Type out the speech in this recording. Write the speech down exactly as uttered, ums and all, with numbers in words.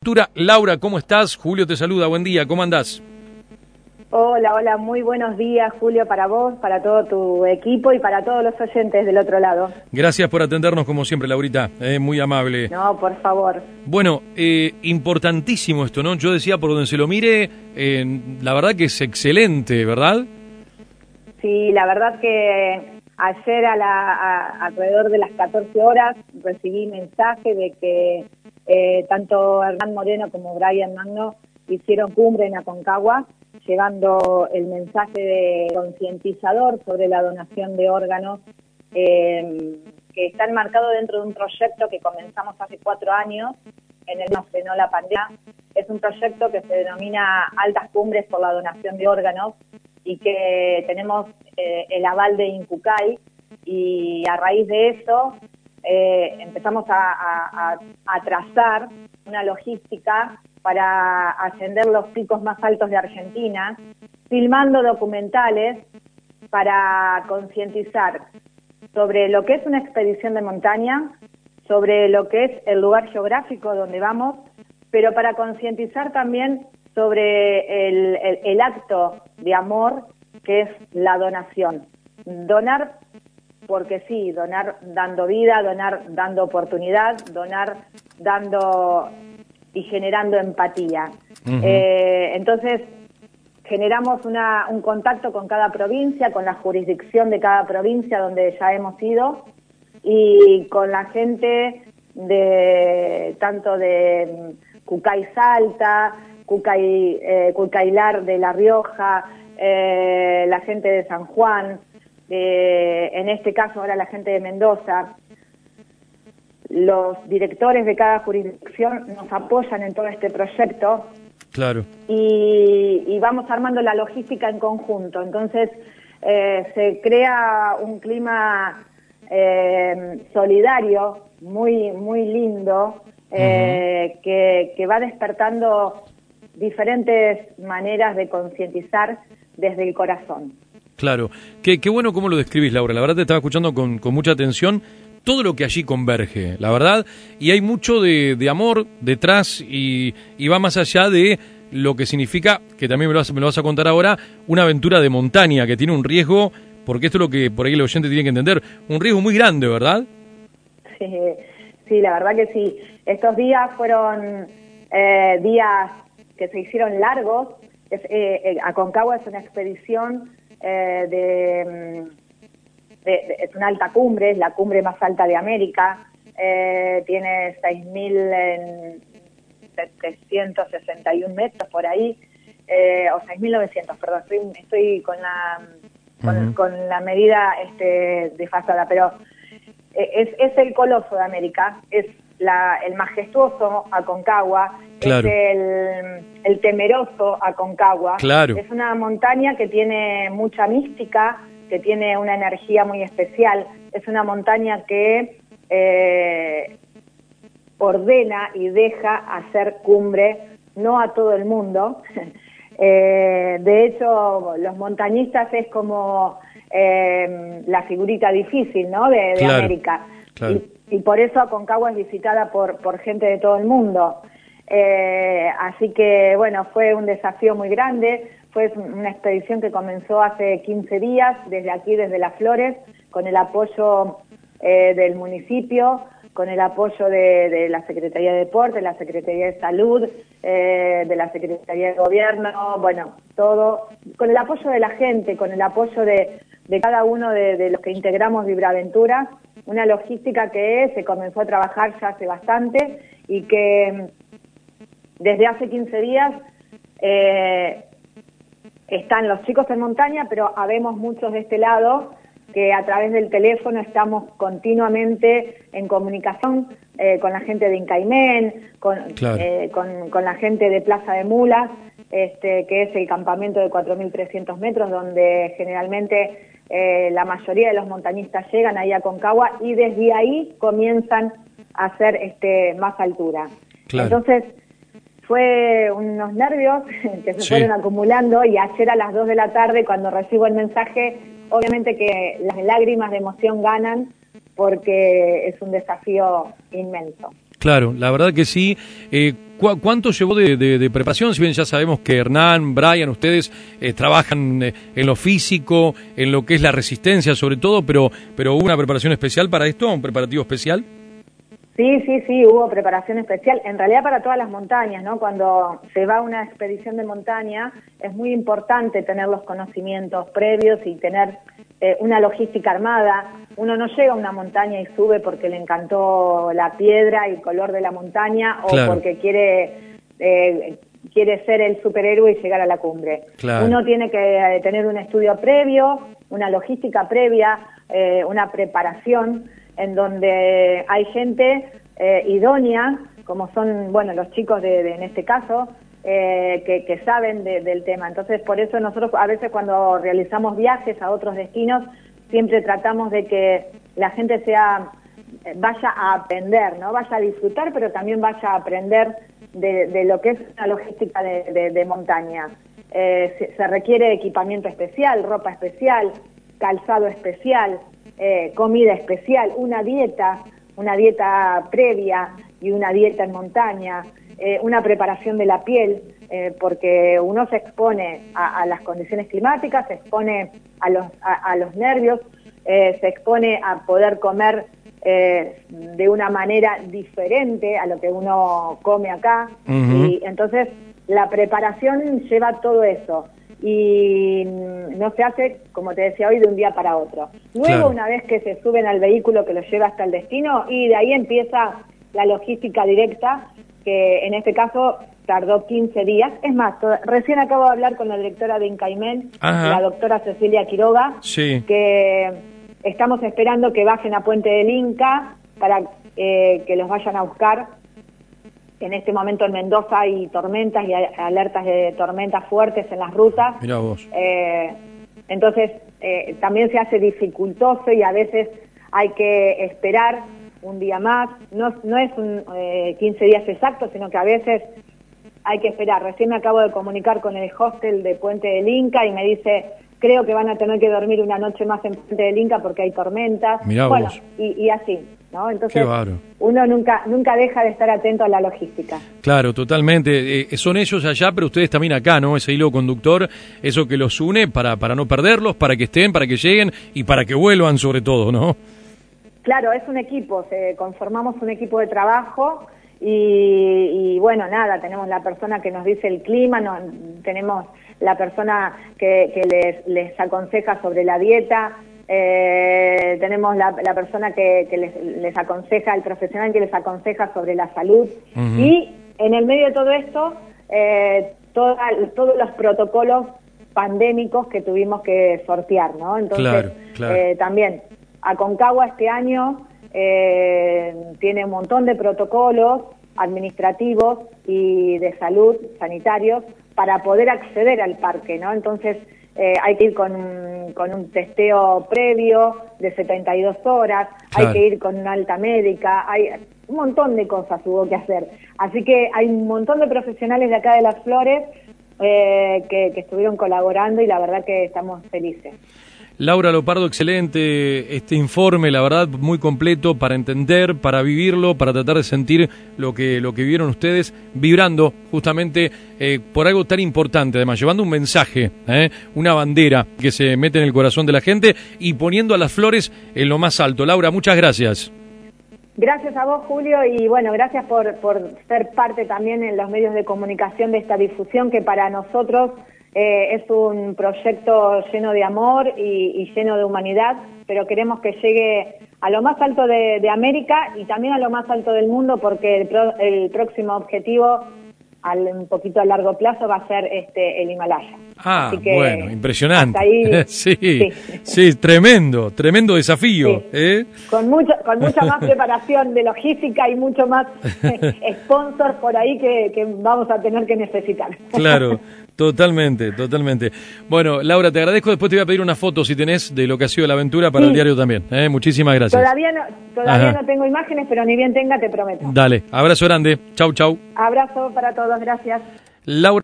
Cultura. Laura, ¿cómo estás? Julio te saluda, buen día, ¿cómo andás? Hola, hola, muy buenos días, Julio, para vos, para todo tu equipo y para todos los oyentes del otro lado. Gracias por atendernos como siempre, Laurita, eh, muy amable. No, por favor. Bueno, eh, importantísimo esto, ¿no? Yo decía, por donde se lo mire, eh, la verdad que es excelente, ¿verdad? Sí, la verdad que ayer a la, a, alrededor de las catorce horas recibí mensaje de que eh, tanto Hernán Moreno como Brian Magno hicieron cumbre en Aconcagua, llevando el mensaje de concientizador sobre la donación de órganos, eh, que está enmarcado dentro de un proyecto que comenzamos hace cuatro años, en el que nos frenó la pandemia. Es un proyecto que se denomina Altas Cumbres por la Donación de Órganos y que tenemos eh, el aval de INCUCAI, y a raíz de eso eh, empezamos a, a, a trazar una logística para ascender los picos más altos de Argentina, filmando documentales para concientizar sobre lo que es una expedición de montaña, sobre lo que es el lugar geográfico donde vamos, pero para concientizar también sobre el, el, el acto de amor que es la donación. Donar porque sí, donar dando vida, donar dando oportunidad, donar dando y generando empatía. Uh-huh. Eh, entonces, generamos una, un contacto con cada provincia, con la jurisdicción de cada provincia donde ya hemos ido, y con la gente de tanto de Cucay Salta, Cucay, eh, Cucaylar de La Rioja, eh, la gente de San Juan, eh, en este caso ahora la gente de Mendoza. Los directores de cada jurisdicción nos apoyan en todo este proyecto. Claro. Y, y vamos armando la logística en conjunto. Entonces eh, se crea un clima eh, solidario muy muy lindo, eh, uh-huh. que, que va despertando diferentes maneras de concientizar desde el corazón. Claro. Qué, qué bueno cómo lo describís, Laura. La verdad te estaba escuchando con, con mucha atención. Todo lo que allí converge, la verdad, y hay mucho de, de amor detrás y, y va más allá de lo que significa, que también me lo, vas, me lo vas a contar ahora, una aventura de montaña que tiene un riesgo, porque esto es lo que por ahí el oyente tiene que entender, un riesgo muy grande, ¿verdad? Sí, sí, la verdad que sí. Estos días fueron eh, días que se hicieron largos. Es, eh, Aconcagua es una expedición eh, de... De, de, es una alta cumbre, es la cumbre más alta de América, eh, tiene seis mil setecientos sesenta y uno metros por ahí, eh, o seis mil novecientos, perdón, estoy, estoy con la con, uh-huh. con la medida este, desfasada, pero es, es el coloso de América, es la, el majestuoso Aconcagua, claro. es el, el temeroso Aconcagua, claro. Es una montaña que tiene mucha mística, que tiene una energía muy especial. Es una montaña que eh, ordena y deja hacer cumbre, no a todo el mundo. eh, de hecho, los montañistas es como eh, la figurita difícil, ¿no?, de, de claro, América. Claro. Y, y por eso Aconcagua es visitada por, por gente de todo el mundo. Eh, así que, bueno, fue un desafío muy grande. Fue una expedición que comenzó hace quince días, desde aquí, desde Las Flores, con el apoyo eh, del municipio, con el apoyo de, de la Secretaría de Deportes, de la Secretaría de Salud, eh, de la Secretaría de Gobierno, bueno, todo, con el apoyo de la gente, con el apoyo de, de cada uno de, de los que integramos Vibraventura, una logística que se comenzó a trabajar ya hace bastante y que desde hace quince días... Eh, están los chicos en montaña, pero habemos muchos de este lado que a través del teléfono estamos continuamente en comunicación eh, con la gente de Incaimén, con, claro. eh, con, con la gente de Plaza de Mulas, este, que es el campamento de cuatro mil trescientos metros, donde generalmente eh, la mayoría de los montañistas llegan ahí a Aconcagua y desde ahí comienzan a hacer este, más altura. Claro. Entonces, fue unos nervios que se sí. fueron acumulando, y ayer a las dos de la tarde, cuando recibo el mensaje, obviamente que las lágrimas de emoción ganan, porque es un desafío inmenso. Claro, la verdad que sí. Eh, ¿cu ¿Cuánto llevó de, de, de preparación? Si bien ya sabemos que Hernán, Brian, ustedes eh, trabajan eh, en lo físico, en lo que es la resistencia sobre todo, pero, pero ¿hubo una preparación especial para esto? ¿Un preparativo especial? Sí, sí, sí, hubo preparación especial, en realidad para todas las montañas, ¿no? Cuando se va a una expedición de montaña es muy importante tener los conocimientos previos y tener eh, una logística armada. Uno no llega a una montaña y sube porque le encantó la piedra y el color de la montaña o claro. porque quiere, eh, quiere ser el superhéroe y llegar a la cumbre. Claro. Uno tiene que tener un estudio previo, una logística previa, eh, una preparación, en donde hay gente eh, idónea, como son, bueno, los chicos de, de en este caso, eh, que, que saben de, del tema. Entonces, por eso nosotros a veces cuando realizamos viajes a otros destinos, siempre tratamos de que la gente sea vaya a aprender, ¿no? Vaya a disfrutar, pero también vaya a aprender de, de lo que es una logística de, de, de montaña. Eh, se, se requiere equipamiento especial, ropa especial, calzado especial, Eh, comida especial, una dieta, una dieta previa y una dieta en montaña, eh, una preparación de la piel, eh, porque uno se expone a, a las condiciones climáticas, se expone a los, a, a los nervios, eh, se expone a poder comer eh, de una manera diferente a lo que uno come acá, uh-huh. Y entonces la preparación lleva todo eso. Y no se hace, como te decía hoy, de un día para otro. Luego, claro. Una vez que se suben al vehículo que los lleva hasta el destino, y de ahí empieza la logística directa, que en este caso tardó quince días. Es más, to- recién acabo de hablar con la directora de Incaimen, la doctora Cecilia Quiroga, sí. que estamos esperando que bajen a Puente del Inca para eh, que los vayan a buscar. En este momento en Mendoza hay tormentas y hay alertas de tormentas fuertes en las rutas. Mirá vos. Eh, entonces, eh, también se hace dificultoso y a veces hay que esperar un día más. No, no es un eh, quince días exactos, sino que a veces hay que esperar. Recién me acabo de comunicar con el hostel de Puente del Inca y me dice, creo que van a tener que dormir una noche más en Puente del Inca porque hay tormentas. Mirá bueno, vos. Y, y así. ¿No? Entonces, claro. Uno nunca nunca deja de estar atento a la logística. Claro, totalmente. Eh, son ellos allá, pero ustedes también acá, ¿no? Ese hilo conductor, eso que los une para, para no perderlos, para que estén, para que lleguen y para que vuelvan sobre todo, ¿no? Claro, es un equipo, se, conformamos un equipo de trabajo y, y bueno, nada, tenemos la persona que nos dice el clima, no, tenemos la persona que, que les, les aconseja sobre la dieta, Eh, tenemos la, la persona que, que les, les aconseja, el profesional que les aconseja sobre la salud, uh-huh. Y en el medio de todo esto, eh, toda, todos los protocolos pandémicos que tuvimos que sortear, ¿no? Entonces, claro, claro. Eh, también, Aconcagua este año eh, tiene un montón de protocolos administrativos y de salud, sanitarios, para poder acceder al parque, ¿no? Entonces, Eh, hay que ir con un, con un testeo previo de setenta y dos horas, claro. Hay que ir con una alta médica, hay un montón de cosas hubo que hacer. Así que hay un montón de profesionales de acá de Las Flores eh, que, que estuvieron colaborando y la verdad que estamos felices. Laura Lopardo, excelente este informe, la verdad muy completo para entender, para vivirlo, para tratar de sentir lo que lo que vivieron ustedes, vibrando justamente eh, por algo tan importante, además llevando un mensaje, eh, una bandera que se mete en el corazón de la gente y poniendo a Las Flores en lo más alto. Laura, muchas gracias. Gracias a vos, Julio, y bueno, gracias por, por ser parte también en los medios de comunicación de esta difusión que para nosotros Eh, es un proyecto lleno de amor y, y lleno de humanidad, pero queremos que llegue a lo más alto de, de América y también a lo más alto del mundo, porque el, pro, el próximo objetivo, al, un poquito a largo plazo, va a ser este el Himalaya. Ah, Así que, bueno, impresionante. Ahí, sí, sí, sí, tremendo, tremendo desafío. Sí. ¿eh? Con, mucho, con mucha más preparación de logística y mucho más sponsor por ahí que, que vamos a tener que necesitar. Claro. Totalmente, totalmente. Bueno, Laura, te agradezco. Después te voy a pedir una foto, si tenés, de lo que ha sido la aventura para sí. El diario también. ¿eh? Muchísimas gracias. Todavía no, todavía no tengo imágenes, pero ni bien tenga, te prometo. Dale, abrazo grande. Chau, chau. Abrazo para todos, gracias. Laura.